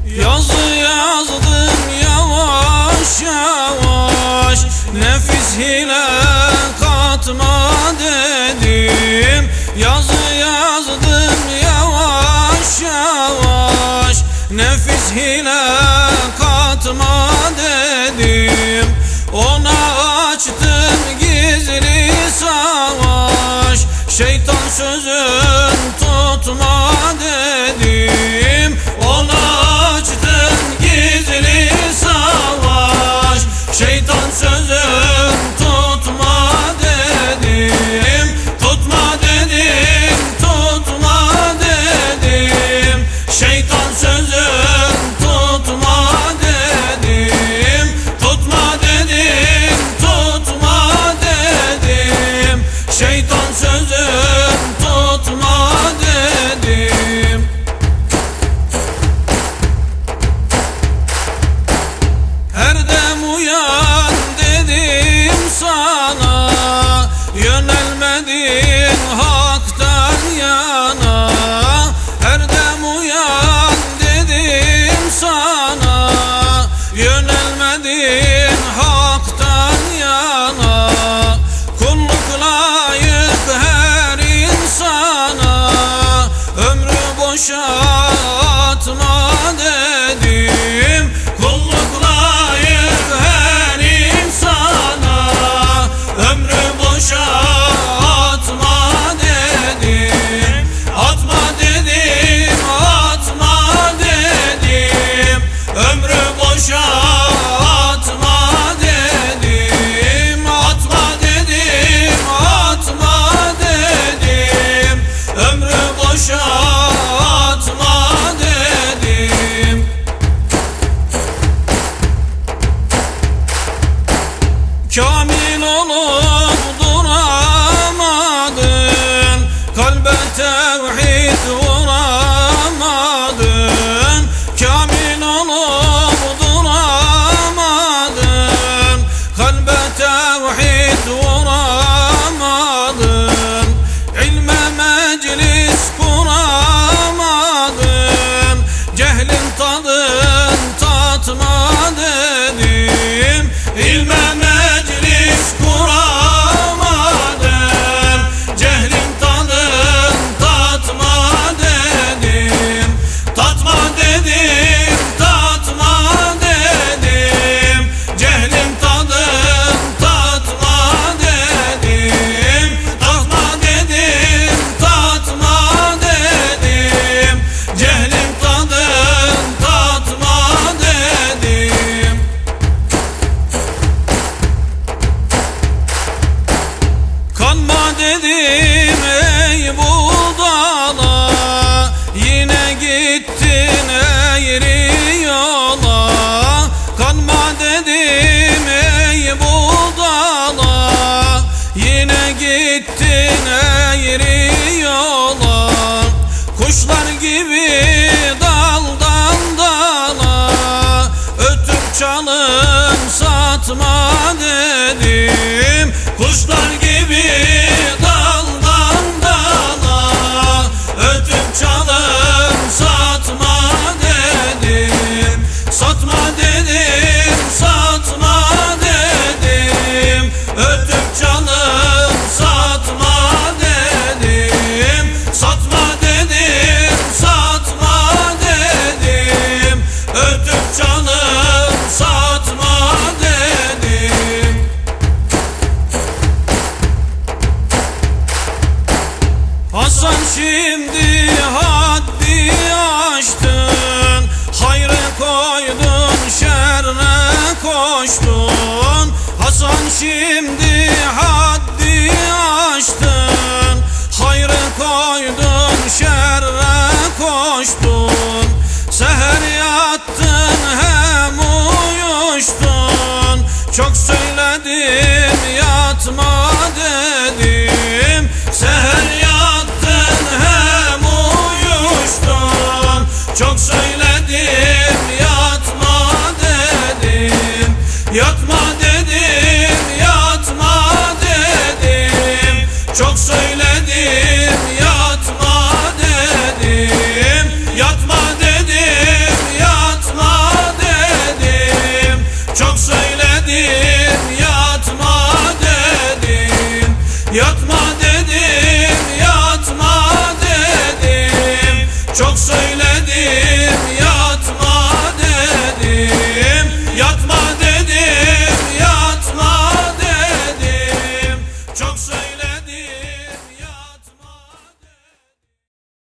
Yazı yazdım yavaş yavaş, nefis hile katma dedim. Yazı yazdım yavaş yavaş, nefis hile katma dedim. Ona açtım gizli savaş, şeytan sözün tutma dedim. Ona açtım gizli savaş, şeytan sözün tutma dedim. Tutma dedim, tutma dedim, şeytan sözün tutma dedim. Tutma dedim, tutma dedim, şeytan sözün tutma dedim. Her dem uyan dedim sana, yönelmedin haktan yana. Her dem uyan dedim sana, yönelmedin haktan yana. Kulluk layık her insana, ömrü boşa atma dedim. Kulluk layık her insana, ömrü boşa atma dedim. Atma dedim, atma dedim, ömrü boşa atma dedim. Atma dedim, atma dedim, ömrü boşa atma dedim. Kamil olup duramadın, kalbe tevhid vuramadın. Kamil olup duramadın, kalbe tevhid vuramadın. İlme meclis kuramadın, cehlin tadın tatma dedim. İlme meclis kuramadım, cehlin tadın tatma dedim. Tatma dedim, tatma dedim, cehlin tadın tatma dedim. Tatma dedim, tatma dedim, cehlin tadın tatma dedim. Kanma dedim ey budala, yine gittin eğri yola. Kanma dedim ey budala, yine gittin eğri yola. Kuşlar gibi daldan dala, ötüp çalın satma dedim. Kuşlar gibi daldan dala, ötüp çalın satma dedim. Satma dedim, satma dedim, ötüp çalın satma dedim. Satma dedim, satma dedim, ötüp çalın satma dedim. Hasan şimdi haddi aştın, hayrı koydun şerre koştun. Hasan şimdi haddi aştın, hayrı koydun şerre koştun. Seher yattın hem uyuştun, çok söyledim yatma dedim. Seher yattın hem uyuştun, çok söyledim yatma dedim. Yatma dedim, yatma dedim, çok söyledim yatma dedim. Yatma dedim, yatma Yatma dedim, yatma dedim. Çok